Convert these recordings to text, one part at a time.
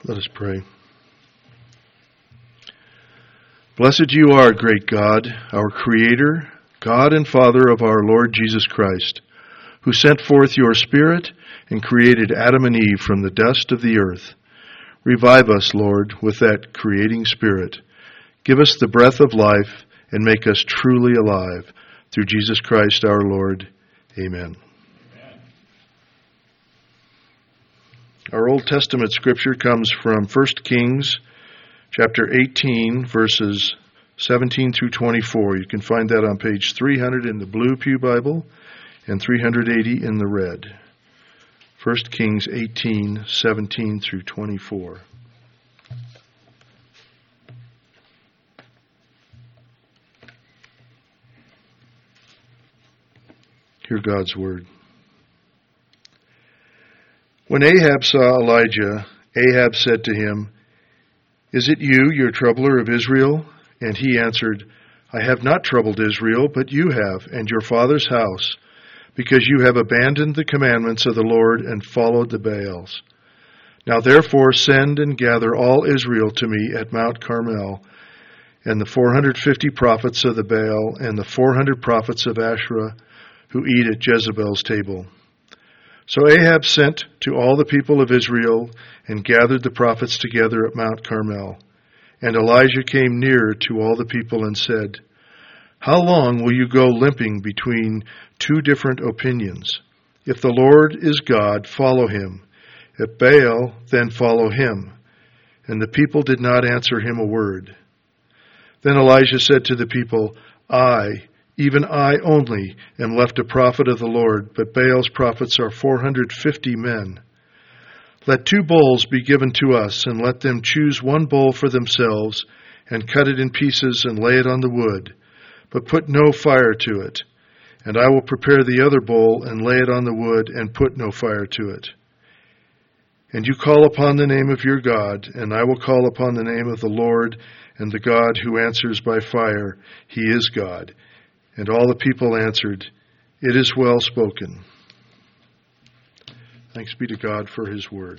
Let us pray. Blessed you are, great God, our Creator, God and Father of our Lord Jesus Christ, who sent forth your Spirit and created Adam and Eve from the dust of the earth. Revive us, Lord, with that creating Spirit. Give us the breath of life and make us truly alive. Through Jesus Christ our Lord. Amen. Our Old Testament scripture comes from 1 Kings chapter 18, verses 17 through 24. You can find that on page 300 in the blue Pew Bible and 380 in the red. 1 Kings 18, 17 through 24. Hear God's word. When Ahab saw Elijah, Ahab said to him, "Is it you, your troubler of Israel?" And he answered, "I have not troubled Israel, but you have, and your father's house, because you have abandoned the commandments of the Lord and followed the Baals. Now therefore send and gather all Israel to me at Mount Carmel, and the 450 prophets of the Baal, and the 400 prophets of Asherah, who eat at Jezebel's table." So Ahab sent to all the people of Israel and gathered the prophets together at Mount Carmel. And Elijah came near to all the people and said, "How long will you go limping between two different opinions? If the Lord is God, follow him. If Baal, then follow him." And the people did not answer him a word. Then Elijah said to the people, Even I only am left a prophet of the Lord, but Baal's prophets are 450 men. Let 2 bowls be given to us, and let them choose 1 bowl for themselves, and cut it in pieces and lay it on the wood, but put no fire to it. And I will prepare the other bowl and lay it on the wood, and put no fire to it. And you call upon the name of your God, and I will call upon the name of the Lord, and the God who answers by fire. He is God. And all the people answered, "It is well spoken." Thanks be to God for his word.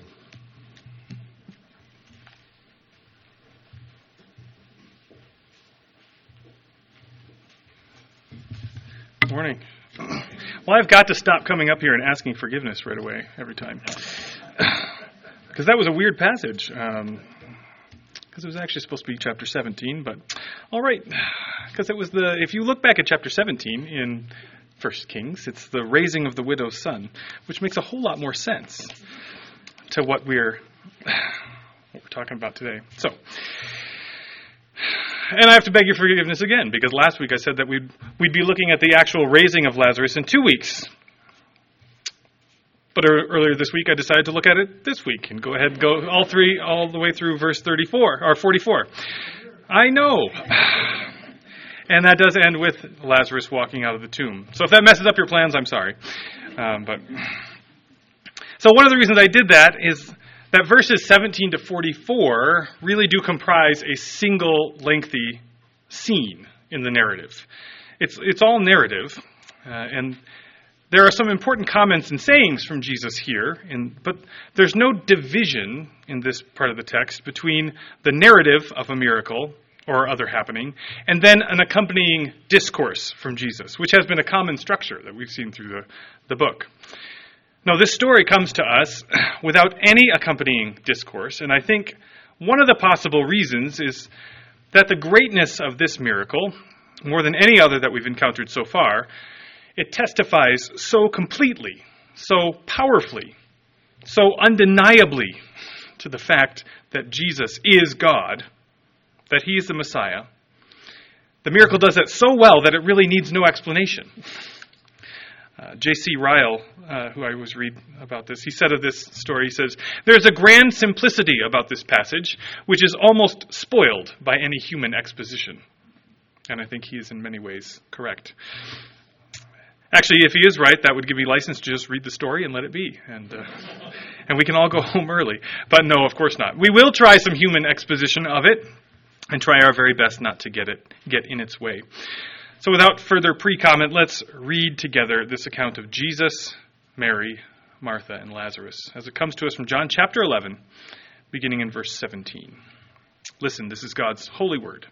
Good morning. Well, I've got to stop coming up here and asking forgiveness right away every time. Because that was a weird passage. Because it was actually supposed to be chapter 17, but all right. Because it was if you look back at chapter 17 in 1 Kings, it's the raising of the widow's son, which makes a whole lot more sense to what we're talking about today. So, and I have to beg your forgiveness again, because last week I said that we'd be looking at the actual raising of Lazarus in 2 weeks. But earlier this week, I decided to look at it this week and go ahead and go all the way through verse 34 or 44. I know. And that does end with Lazarus walking out of the tomb. So if that messes up your plans, I'm sorry. So one of the reasons I did that is that verses 17 to 44 really do comprise a single lengthy scene in the narrative. It's all narrative, and there are some important comments and sayings from Jesus here, but there's no division in this part of the text between the narrative of a miracle or other happening and then an accompanying discourse from Jesus, which has been a common structure that we've seen through the book. Now, this story comes to us without any accompanying discourse, and I think one of the possible reasons is that the greatness of this miracle, more than any other that we've encountered so far, it testifies so completely, so powerfully, so undeniably to the fact that Jesus is God, that he is the Messiah. The miracle does that so well that it really needs no explanation. J.C. Ryle, who I always read about this, he said of this story, he says, "There's a grand simplicity about this passage, which is almost spoiled by any human exposition." And I think he is in many ways correct. Actually, if he is right, that would give me license to just read the story and let it be. And we can all go home early. But no, of course not. We will try some human exposition of it and try our very best not to get in its way. So without further pre-comment, let's read together this account of Jesus, Mary, Martha, and Lazarus as it comes to us from John chapter 11, beginning in verse 17. Listen, this is God's holy word.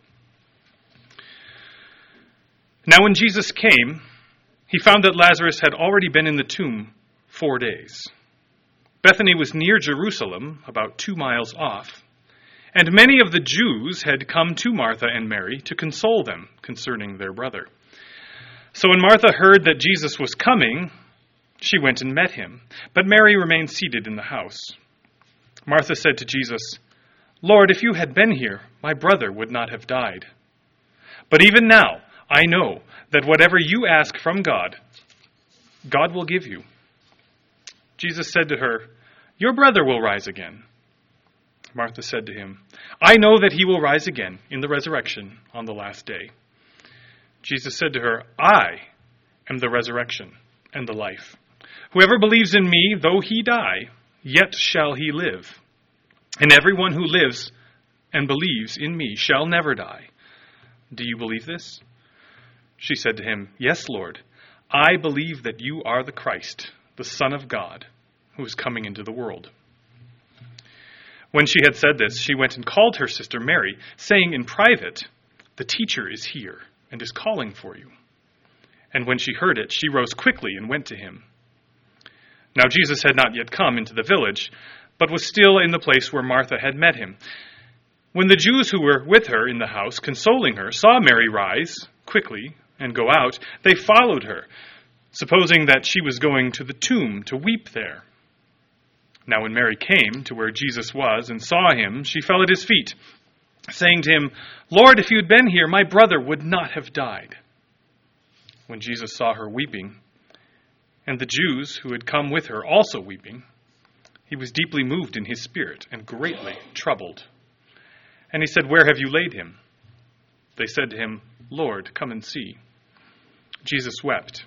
Now when Jesus came, he found that Lazarus had already been in the tomb 4 days. Bethany was near Jerusalem, about 2 miles off, and many of the Jews had come to Martha and Mary to console them concerning their brother. So when Martha heard that Jesus was coming, she went and met him, but Mary remained seated in the house. Martha said to Jesus, "Lord, if you had been here, my brother would not have died. But even now, I know that whatever you ask from God, God will give you." Jesus said to her, "Your brother will rise again." Martha said to him, "I know that he will rise again in the resurrection on the last day." Jesus said to her, "I am the resurrection and the life. Whoever believes in me, though he die, yet shall he live. And everyone who lives and believes in me shall never die. Do you believe this?" She said to him, "Yes, Lord. I believe that you are the Christ, the Son of God, who is coming into the world." When she had said this, she went and called her sister Mary, saying in private, "The teacher is here and is calling for you." And when she heard it, she rose quickly and went to him. Now Jesus had not yet come into the village, but was still in the place where Martha had met him. When the Jews who were with her in the house, consoling her, saw Mary rise quickly and go out, they followed her, supposing that she was going to the tomb to weep there. Now when Mary came to where Jesus was and saw him, she fell at his feet, saying to him, "Lord, if you had been here, my brother would not have died." When Jesus saw her weeping, and the Jews who had come with her also weeping, he was deeply moved in his spirit and greatly troubled. And he said, "Where have you laid him?" They said to him, "Lord, come and see." Jesus wept.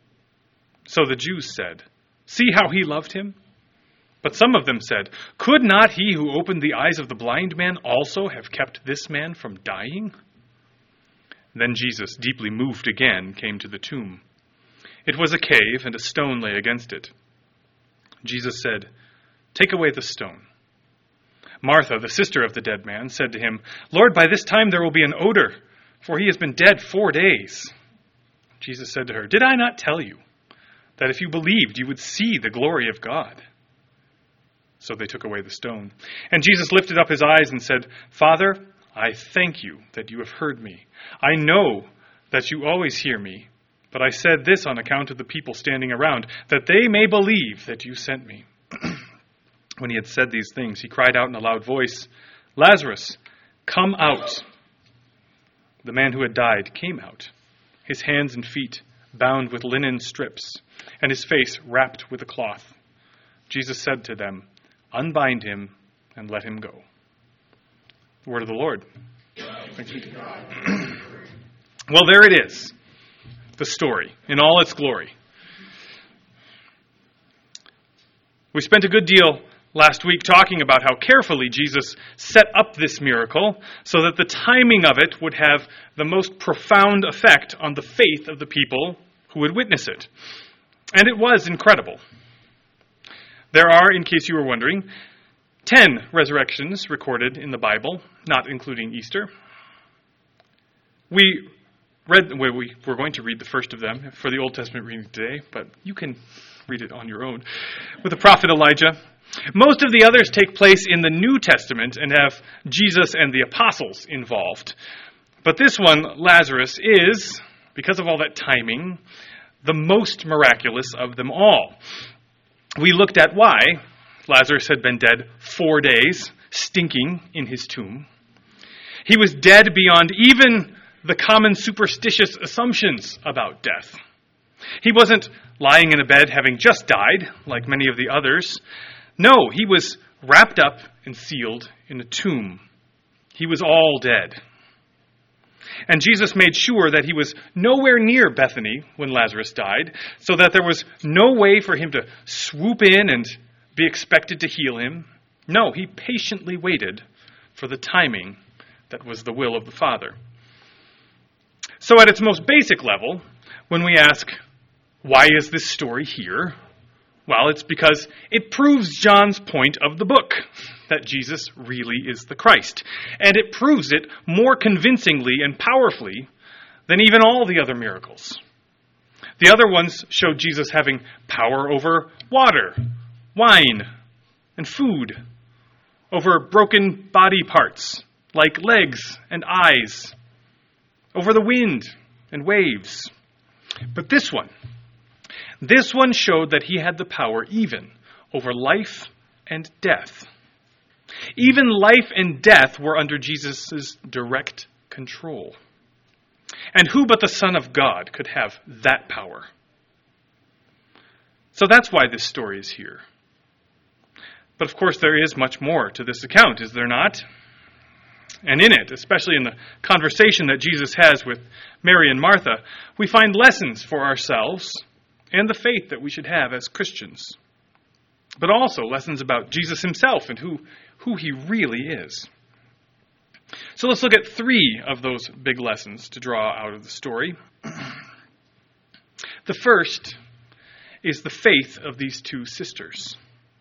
So the Jews said, "See how he loved him?" But some of them said, "Could not he who opened the eyes of the blind man also have kept this man from dying?" Then Jesus, deeply moved again, came to the tomb. It was a cave, and a stone lay against it. Jesus said, "Take away the stone." Martha, the sister of the dead man, said to him, "Lord, by this time there will be an odor, for he has been dead 4 days." Jesus said to her, "Did I not tell you that if you believed, you would see the glory of God?" So they took away the stone. And Jesus lifted up his eyes and said, "Father, I thank you that you have heard me. I know that you always hear me, but I said this on account of the people standing around, that they may believe that you sent me." When he had said these things, he cried out in a loud voice, "Lazarus, come out." The man who had died came out, his hands and feet bound with linen strips, and his face wrapped with a cloth. Jesus said to them, "Unbind him and let him go." The word of the Lord. Thanks be to God. Well, there it is. The story in all its glory. We spent a good deal last week talking about how carefully Jesus set up this miracle so that the timing of it would have the most profound effect on the faith of the people who would witness it. And it was incredible. There are, in case you were wondering, 10 resurrections recorded in the Bible, not including Easter. We're going to read the first of them for the Old Testament reading today, but you can read it on your own, with the prophet Elijah. Most of the others take place in the New Testament and have Jesus and the apostles involved. But this one, Lazarus, is, because of all that timing, the most miraculous of them all. We looked at why Lazarus had been dead 4 days, stinking in his tomb. He was dead beyond even the common superstitious assumptions about death. He wasn't lying in a bed having just died, like many of the others. No, he was wrapped up and sealed in a tomb. He was all dead. And Jesus made sure that he was nowhere near Bethany when Lazarus died, so that there was no way for him to swoop in and be expected to heal him. No, he patiently waited for the timing that was the will of the Father. So at its most basic level, when we ask, why is this story here? Well, it's because it proves John's point of the book. that Jesus really is the Christ. And it proves it more convincingly and powerfully than even all the other miracles. The other ones showed Jesus having power over water, wine, and food, over broken body parts like legs and eyes, over the wind and waves. But this one showed that he had the power even over life and death. Even life and death were under Jesus' direct control. And who but the Son of God could have that power? So that's why this story is here. But of course there is much more to this account, is there not? And in it, especially in the conversation that Jesus has with Mary and Martha, we find lessons for ourselves and the faith that we should have as Christians. But also lessons about Jesus himself and who he really is. So let's look at 3 of those big lessons to draw out of the story. The first is the faith of these 2 sisters.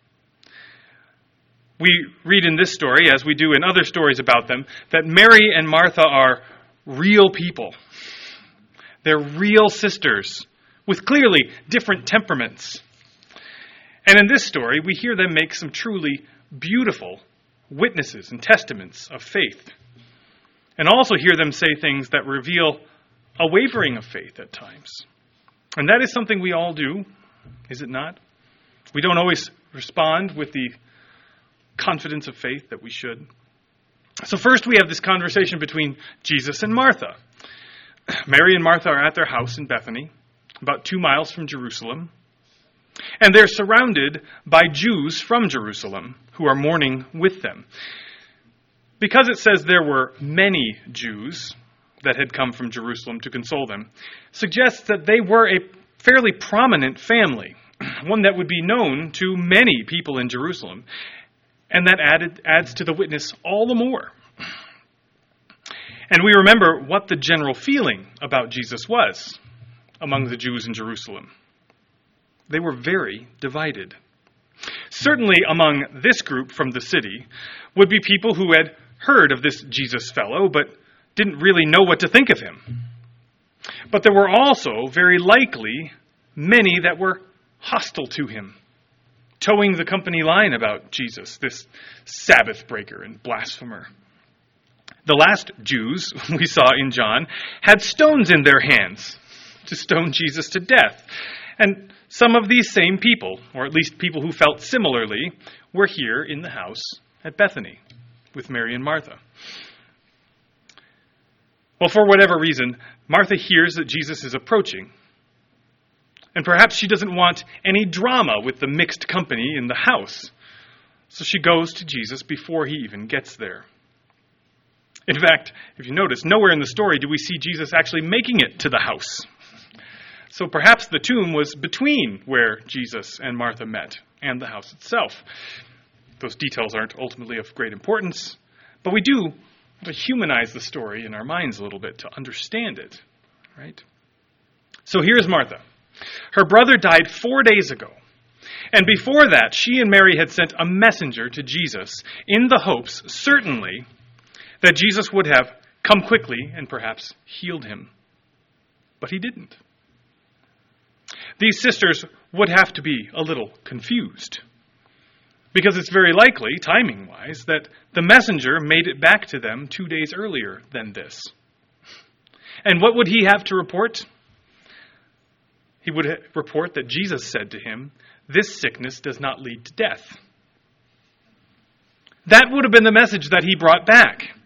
We read in this story, as we do in other stories about them, that Mary and Martha are real people. They're real sisters with clearly different temperaments. And in this story, we hear them make some truly beautiful witnesses and testaments of faith. And also hear them say things that reveal a wavering of faith at times. And that is something we all do, is it not? We don't always respond with the confidence of faith that we should. So first we have this conversation between Jesus and Martha. Mary and Martha are at their house in Bethany, about 2 miles from Jerusalem. And they're surrounded by Jews from Jerusalem who are mourning with them. Because it says there were many Jews that had come from Jerusalem to console them, suggests that they were a fairly prominent family, one that would be known to many people in Jerusalem. And that adds to the witness all the more. And we remember what the general feeling about Jesus was among the Jews in Jerusalem. They were very divided. Certainly among this group from the city would be people who had heard of this Jesus fellow, but didn't really know what to think of him. But there were also, very likely, many that were hostile to him, towing the company line about Jesus, this Sabbath breaker and blasphemer. The last Jews we saw in John had stones in their hands to stone Jesus to death. And some of these same people, or at least people who felt similarly, were here in the house at Bethany with Mary and Martha. Well, for whatever reason, Martha hears that Jesus is approaching. And perhaps she doesn't want any drama with the mixed company in the house. So she goes to Jesus before he even gets there. In fact, if you notice, nowhere in the story do we see Jesus actually making it to the house. So perhaps the tomb was between where Jesus and Martha met and the house itself. Those details aren't ultimately of great importance, but we do have to humanize the story in our minds a little bit to understand it, right? So here's Martha. Her brother died 4 days ago. And before that, she and Mary had sent a messenger to Jesus in the hopes, certainly, that Jesus would have come quickly and perhaps healed him. But he didn't. These sisters would have to be a little confused, because it's very likely, timing-wise, that the messenger made it back to them 2 days earlier than this. And what would he have to report? He would report that Jesus said to him, "This sickness does not lead to death." That would have been the message that he brought back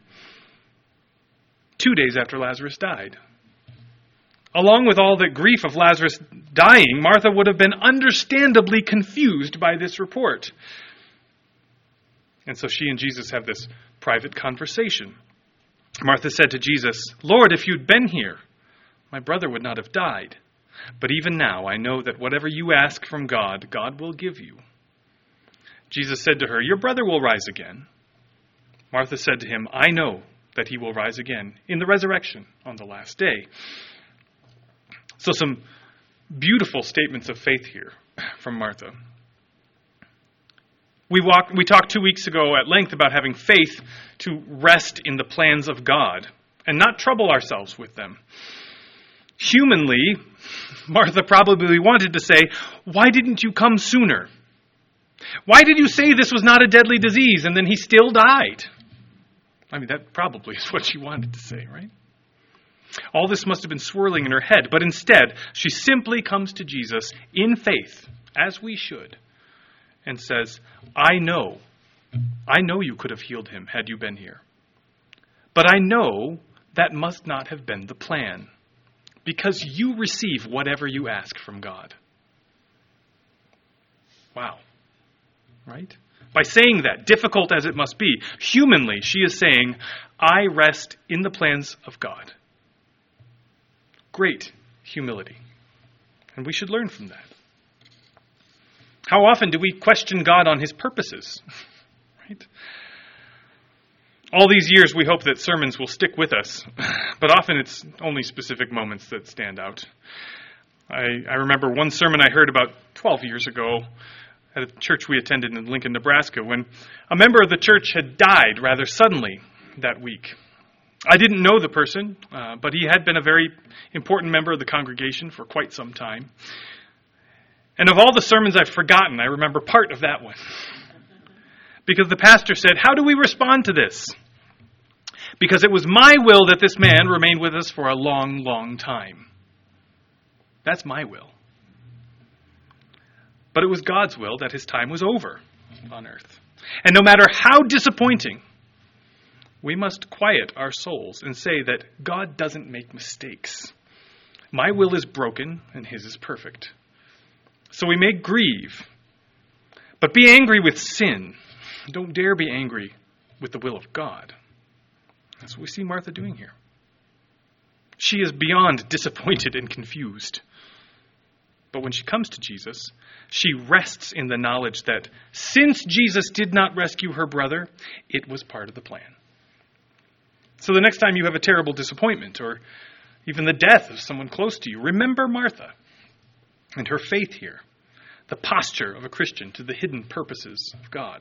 2 days after Lazarus died. Along with all the grief of Lazarus dying, Martha would have been understandably confused by this report. And so she and Jesus have this private conversation. Martha said to Jesus, "Lord, if you'd been here, my brother would not have died. But even now I know that whatever you ask from God, God will give you." Jesus said to her, "Your brother will rise again." Martha said to him, "I know that he will rise again in the resurrection on the last day." So some beautiful statements of faith here from Martha. We talked 2 weeks ago at length about having faith to rest in the plans of God and not trouble ourselves with them. Humanly, Martha probably wanted to say, "Why didn't you come sooner? Why did you say this was not a deadly disease and then he still died?" I mean, that probably is what she wanted to say, right? All this must have been swirling in her head, but instead, she simply comes to Jesus in faith, as we should, and says, I know you could have healed him had you been here. But I know that must not have been the plan, because you receive whatever you ask from God. Wow. Right? By saying that, difficult as it must be, humanly, she is saying, I rest in the plans of God. Great humility. And we should learn from that. How often do we question God on his purposes? Right? All these years we hope that sermons will stick with us, but often it's only specific moments that stand out. I remember one sermon I heard about 12 years ago at a church we attended in Lincoln, Nebraska, when a member of the church had died rather suddenly that week. I didn't know the person, but he had been a very important member of the congregation for quite some time. And of all the sermons I've forgotten, I remember part of that one. Because the pastor said, how do we respond to this? Because it was my will that this man remain with us for a long, long time. That's my will. But it was God's will that his time was over on earth. And no matter how disappointing, we must quiet our souls and say that God doesn't make mistakes. My will is broken and his is perfect. So we may grieve, but be angry with sin. Don't dare be angry with the will of God. That's what we see Martha doing here. She is beyond disappointed and confused. But when she comes to Jesus, she rests in the knowledge that since Jesus did not rescue her brother, it was part of the plan. So the next time you have a terrible disappointment or even the death of someone close to you, remember Martha and her faith here, the posture of a Christian to the hidden purposes of God.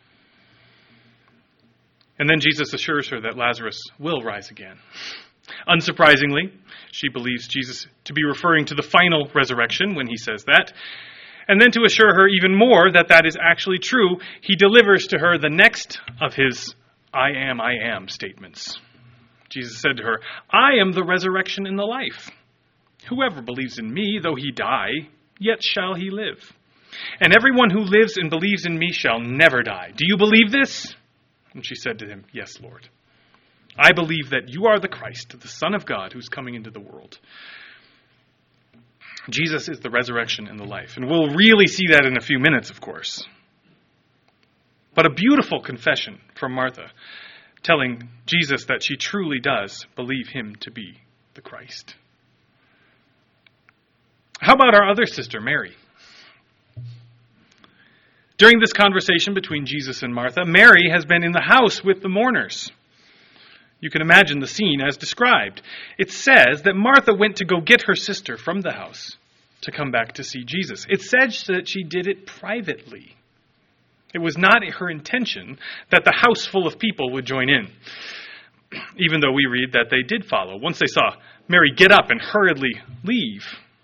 And then Jesus assures her that Lazarus will rise again. Unsurprisingly, she believes Jesus to be referring to the final resurrection when he says that. And then to assure her even more that that is actually true, he delivers to her the next of his I am statements. Jesus said to her, I am the resurrection and the life. Whoever believes in me, though he die, yet shall he live. And everyone who lives and believes in me shall never die. Do you believe this? And she said to him, Yes, Lord. I believe that you are the Christ, the Son of God, who's coming into the world. Jesus is the resurrection and the life. And we'll really see that in a few minutes, of course. But a beautiful confession from Martha, telling Jesus that she truly does believe him to be the Christ. How about our other sister, Mary? During this conversation between Jesus and Martha, Mary has been in the house with the mourners. You can imagine the scene as described. It says that Martha went to go get her sister from the house to come back to see Jesus. It says that she did it privately. It was not her intention that the house full of people would join in, even though we read that they did follow once they saw Mary get up and hurriedly leave.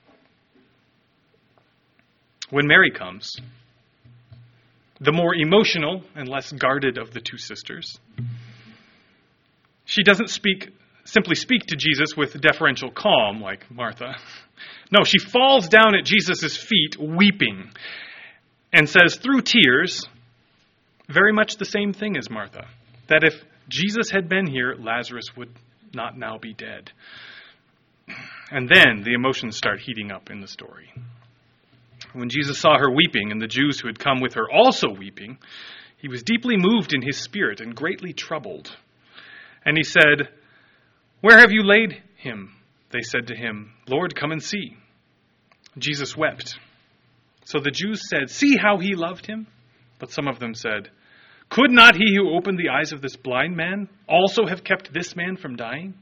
When Mary comes, the more emotional and less guarded of the two sisters, she doesn't simply speak to Jesus with deferential calm like Martha. No, she falls down at Jesus' feet weeping and says through tears very much the same thing as Martha, that if Jesus had been here, Lazarus would not now be dead. And then the emotions start heating up in the story. When Jesus saw her weeping and the Jews who had come with her also weeping, he was deeply moved in his spirit and greatly troubled. And he said, Where have you laid him? They said to him, Lord, come and see. Jesus wept. So the Jews said, See how he loved him? But some of them said, Could not he who opened the eyes of this blind man also have kept this man from dying?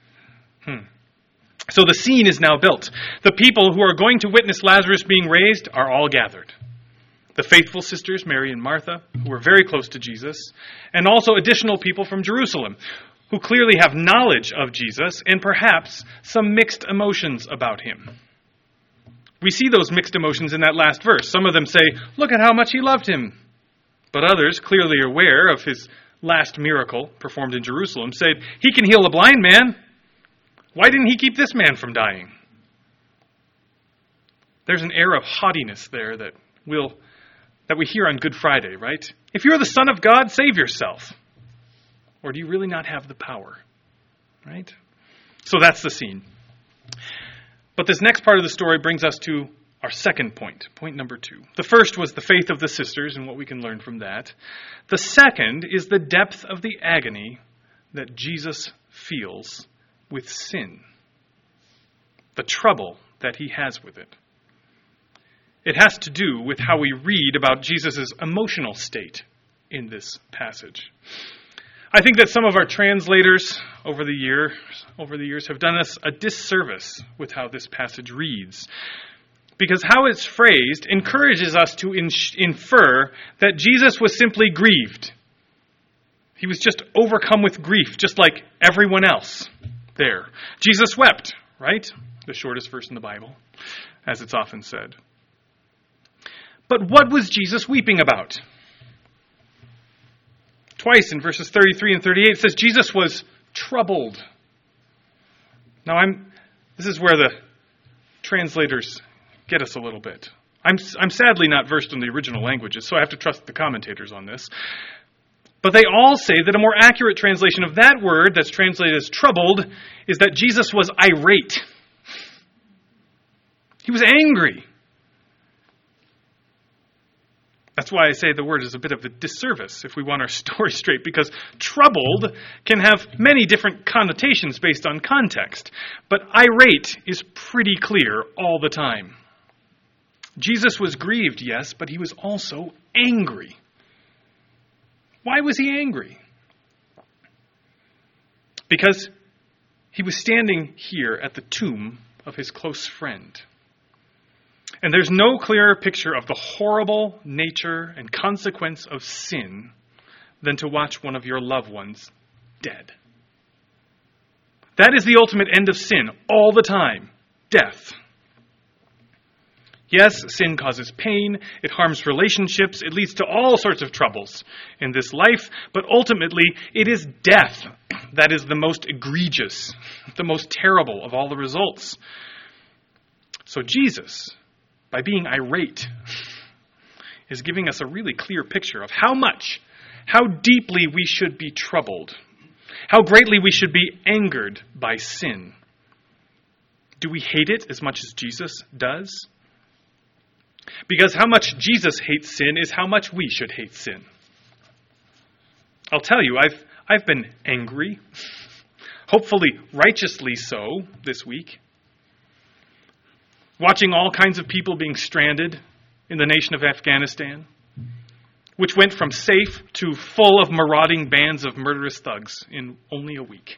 So the scene is now built. The people who are going to witness Lazarus being raised are all gathered. The faithful sisters, Mary and Martha, who were very close to Jesus, and also additional people from Jerusalem, who clearly have knowledge of Jesus and perhaps some mixed emotions about him. We see those mixed emotions in that last verse. Some of them say, look at how much he loved him. But others, clearly aware of his last miracle performed in Jerusalem, said, he can heal a blind man. Why didn't he keep this man from dying? There's an air of haughtiness there that we hear on Good Friday, right? If you're the Son of God, save yourself. Or do you really not have the power? Right? So that's the scene. But this next part of the story brings us to our second point, point number 2. The first was the faith of the sisters and what we can learn from that. The second is the depth of the agony that Jesus feels with sin. The trouble that he has with it. It has to do with how we read about Jesus' emotional state in this passage. I think that some of our translators over the years have done us a disservice with how this passage reads. Because how it's phrased encourages us to infer that Jesus was simply grieved. He was just overcome with grief, just like everyone else there. Jesus wept, right? The shortest verse in the Bible, as it's often said. But what was Jesus weeping about? Twice in verses 33 and 38 it says Jesus was troubled. Now this is where the translators get us a little bit. I'm sadly not versed in the original languages, so I have to trust the commentators on this. But they all say that a more accurate translation of that word that's translated as troubled is that Jesus was irate. He was angry. That's why I say the word is a bit of a disservice if we want our story straight, because troubled can have many different connotations based on context. But irate is pretty clear all the time. Jesus was grieved, yes, but he was also angry. Why was he angry? Because he was standing here at the tomb of his close friend. And there's no clearer picture of the horrible nature and consequence of sin than to watch one of your loved ones dead. That is the ultimate end of sin all the time, death. Yes, sin causes pain, it harms relationships, it leads to all sorts of troubles in this life, but ultimately it is death that is the most egregious, the most terrible of all the results. So Jesus, by being irate, is giving us a really clear picture of how deeply we should be troubled, how greatly we should be angered by sin. Do we hate it as much as Jesus does? Because how much Jesus hates sin is how much we should hate sin. I'll tell you, I've been angry, hopefully righteously so this week, watching all kinds of people being stranded in the nation of Afghanistan, which went from safe to full of marauding bands of murderous thugs in only a week.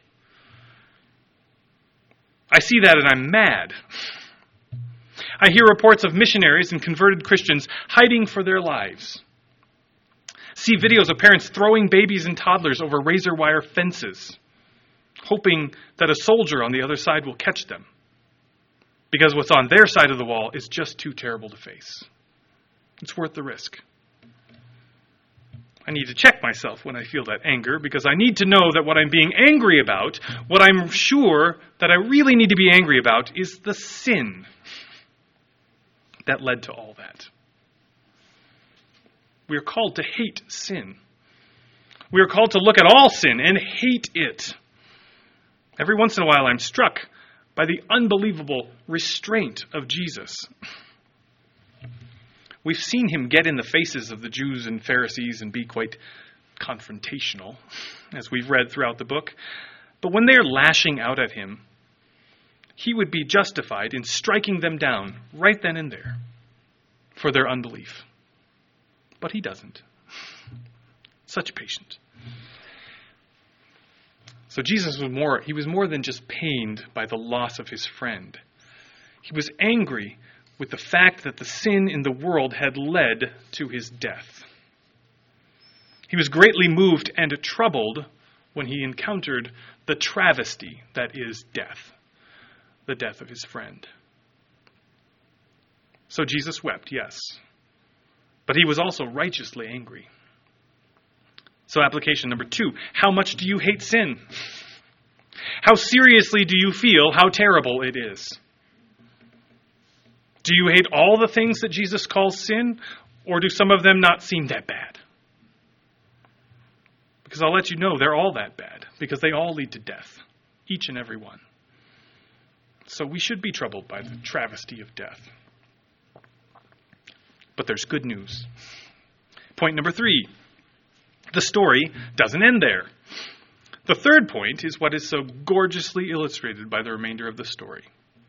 I see that and I'm mad. I hear reports of missionaries and converted Christians hiding for their lives. See videos of parents throwing babies and toddlers over razor wire fences, hoping that a soldier on the other side will catch them. Because what's on their side of the wall is just too terrible to face. It's worth the risk. I need to check myself when I feel that anger, because I need to know that what I'm being angry about, what I'm sure that I really need to be angry about, is the sin that led to all that. We are called to hate sin. We are called to look at all sin and hate it. Every once in a while I'm struck by the unbelievable restraint of Jesus. We've seen him get in the faces of the Jews and Pharisees and be quite confrontational, as we've read throughout the book. But when they're lashing out at him, he would be justified in striking them down right then and there for their unbelief. But he doesn't. Such patience. So Jesus was more than just pained by the loss of his friend. He was angry with the fact that the sin in the world had led to his death. He was greatly moved and troubled when he encountered the travesty that is death, the death of his friend. So Jesus wept, yes, but he was also righteously angry. So application number 2, how much do you hate sin? How seriously do you feel how terrible it is? Do you hate all the things that Jesus calls sin, or do some of them not seem that bad? Because I'll let you know they're all that bad, because they all lead to death, each and every one. So we should be troubled by the travesty of death. But there's good news. Point number 3, the story doesn't end there. The third point is what is so gorgeously illustrated by the remainder of the story.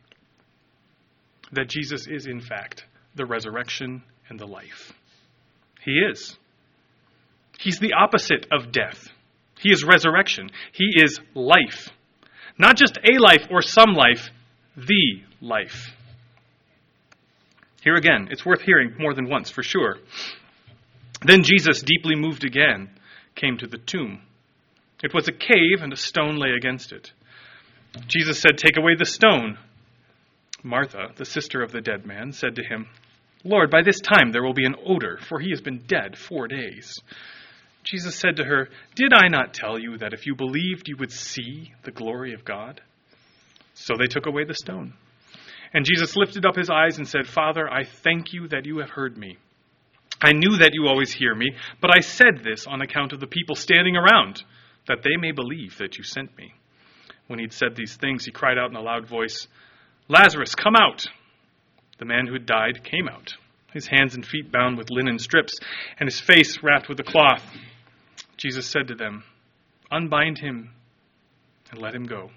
That Jesus is, in fact, the resurrection and the life. He is. He's the opposite of death. He is resurrection. He is life. Not just a life or some life, the life. Here again, it's worth hearing more than once, for sure. Then Jesus, deeply moved again, came to the tomb. It was a cave, and a stone lay against it. Jesus said, "Take away the stone." Martha, the sister of the dead man, said to him, "Lord, by this time there will be an odor, for he has been dead 4 days." Jesus said to her, "Did I not tell you that if you believed you would see the glory of God?" So they took away the stone. And Jesus lifted up his eyes and said, "Father, I thank you that you have heard me. I knew that you always hear me, but I said this on account of the people standing around, that they may believe that you sent me." When he'd said these things, he cried out in a loud voice, "Lazarus, come out!" The man who had died came out, his hands and feet bound with linen strips, and his face wrapped with a cloth. Jesus said to them, "Unbind him and let him go."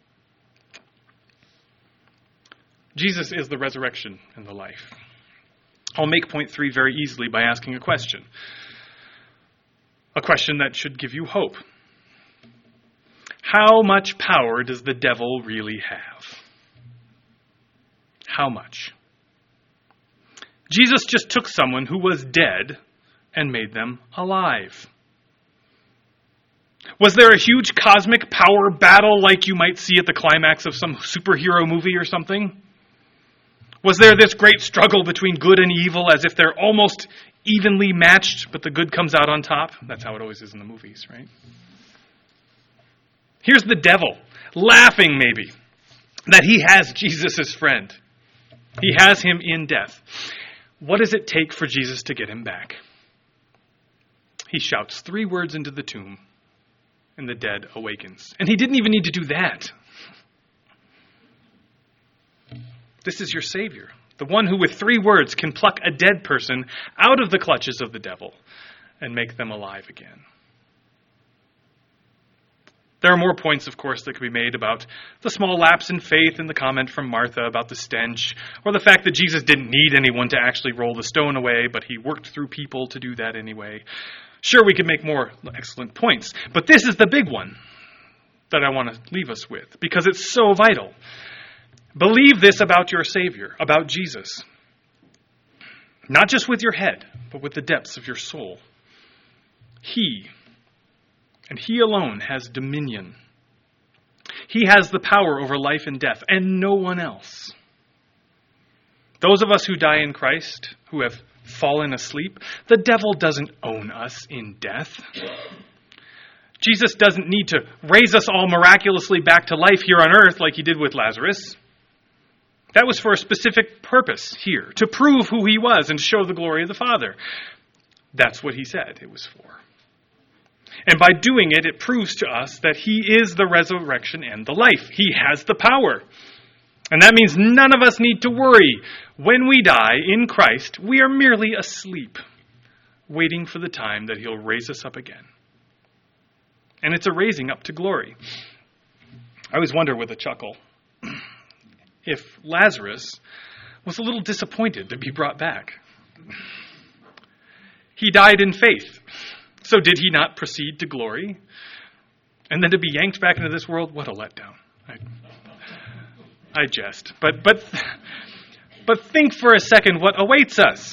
Jesus is the resurrection and the life. I'll make point 3 very easily by asking a question. A question that should give you hope. How much power does the devil really have? How much? Jesus just took someone who was dead and made them alive. Was there a huge cosmic power battle like you might see at the climax of some superhero movie or something? Was there this great struggle between good and evil as if they're almost evenly matched, but the good comes out on top? That's how it always is in the movies, right? Here's the devil, laughing maybe, that he has Jesus as friend. He has him in death. What does it take for Jesus to get him back? He shouts 3 words into the tomb, and the dead awakens. And he didn't even need to do that. This is your Savior, the one who with 3 words can pluck a dead person out of the clutches of the devil and make them alive again. There are more points, of course, that could be made about the small lapse in faith in the comment from Martha about the stench, or the fact that Jesus didn't need anyone to actually roll the stone away, but he worked through people to do that anyway. Sure, we could make more excellent points, but this is the big one that I want to leave us with, because it's so vital. Believe this about your Savior, about Jesus. Not just with your head, but with the depths of your soul. He, and He alone, has dominion. He has the power over life and death, and no one else. Those of us who die in Christ, who have fallen asleep, the devil doesn't own us in death. Jesus doesn't need to raise us all miraculously back to life here on earth like he did with Lazarus. That was for a specific purpose here, to prove who he was and show the glory of the Father. That's what he said it was for. And by doing it, it proves to us that he is the resurrection and the life. He has the power. And that means none of us need to worry. When we die in Christ, we are merely asleep, waiting for the time that he'll raise us up again. And it's a raising up to glory. I always wonder with a chuckle if Lazarus was a little disappointed to be brought back. He died in faith. So did he not proceed to glory? And then to be yanked back into this world, what a letdown. I jest. But But think for a second what awaits us.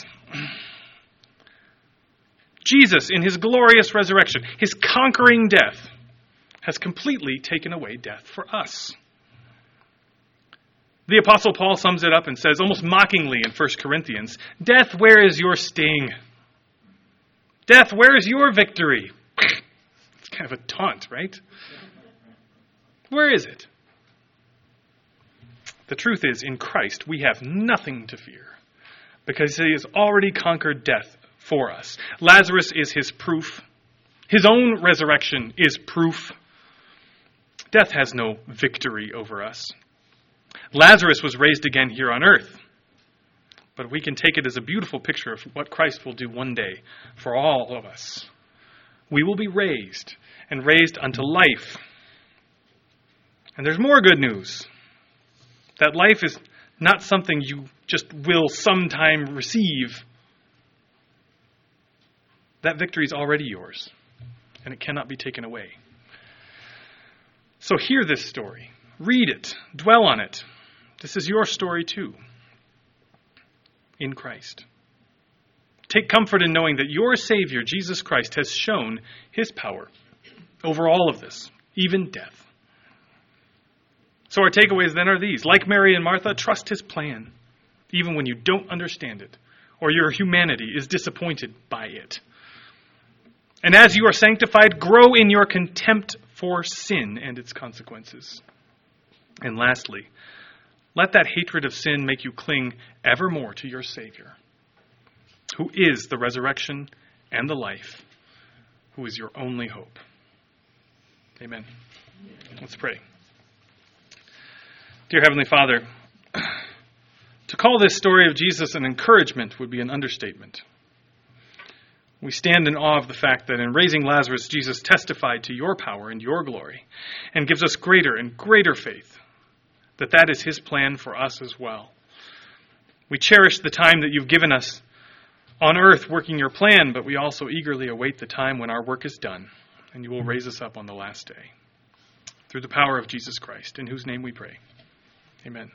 Jesus, in his glorious resurrection, his conquering death, has completely taken away death for us. The Apostle Paul sums it up and says, almost mockingly in 1 Corinthians, "Death, where is your sting? Death, where is your victory?" It's kind of a taunt, right? Where is it? The truth is, in Christ, we have nothing to fear because he has already conquered death for us. Lazarus is his proof. His own resurrection is proof. Death has no victory over us. Lazarus was raised again here on earth, but we can take it as a beautiful picture of what Christ will do one day for all of us. We will be raised, and raised unto life. And there's more good news. That life is not something you just will sometime receive. That victory is already yours, and it cannot be taken away. So hear this story. Read it. Dwell on it. This is your story too. In Christ. Take comfort in knowing that your Savior, Jesus Christ, has shown his power over all of this, even death. So our takeaways then are these. Like Mary and Martha, trust his plan, even when you don't understand it, or your humanity is disappointed by it. And as you are sanctified, grow in your contempt for sin and its consequences. And lastly, let that hatred of sin make you cling evermore to your Savior, who is the resurrection and the life, who is your only hope. Amen. Let's pray. Dear Heavenly Father, to call this story of Jesus an encouragement would be an understatement. We stand in awe of the fact that in raising Lazarus, Jesus testified to your power and your glory, and gives us greater and greater faith that that is his plan for us as well. We cherish the time that you've given us on earth working your plan, but we also eagerly await the time when our work is done, and you will raise us up on the last day. Through the power of Jesus Christ, in whose name we pray. Amen.